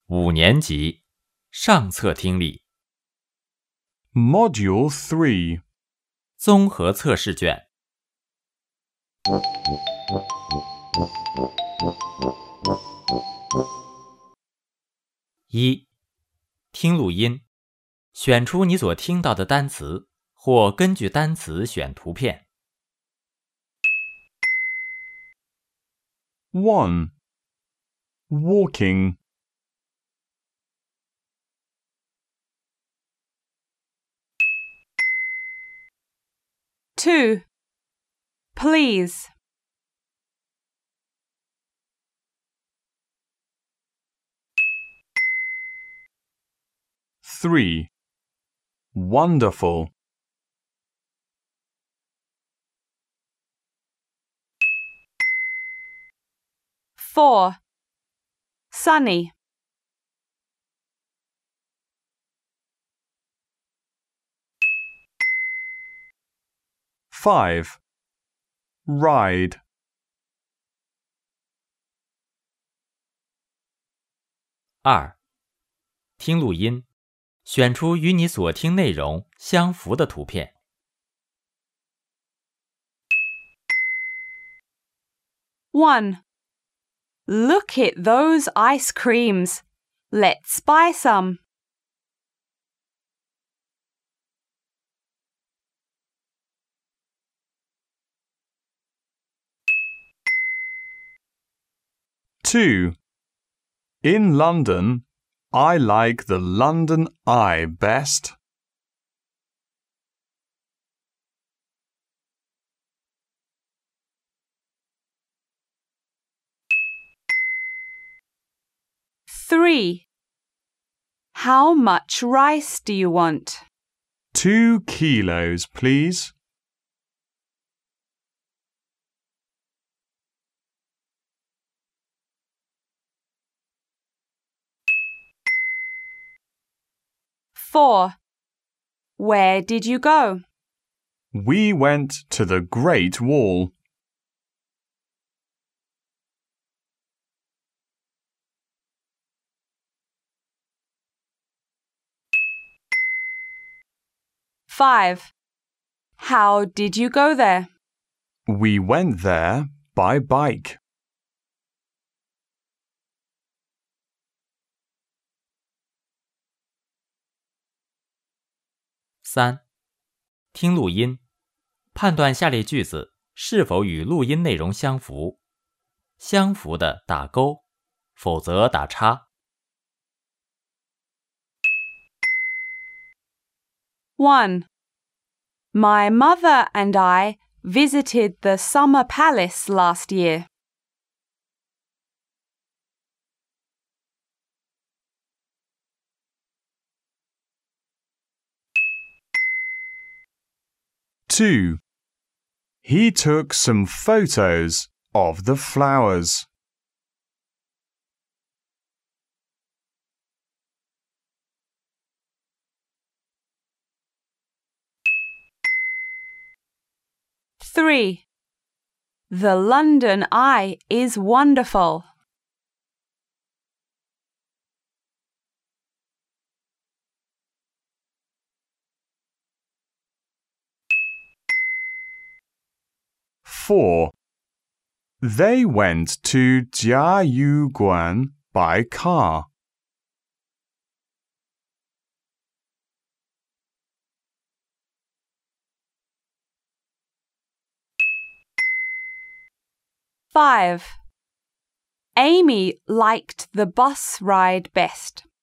5年级上册听力 Module 3. 综合测试卷。1. 听录音，选出你所听到的单词，或根据单词选图片。 1. Walking. 2. Please. 3. Wonderful. 4. Sunny. 5. Ride. 2. 听录音，选出与你所听内容相符的图片。 1. Look at those ice creams. Let's buy some. 2. In London, I like the London Eye best. 3. How much rice do you want? 2 kilos, please. 4. Where did you go? We went to the Great Wall. 5. How did you go there? We went there by bike. 3. 听录音，判断下列句子是否与录音内容相符，相符的打勾，否则打叉。 1. My mother and I visited the Summer Palace last year. 2. He took some photos of the flowers. 3. The London Eye is wonderful. 4. They went to Jiayuguan by car. 5. Amy liked the bus ride best.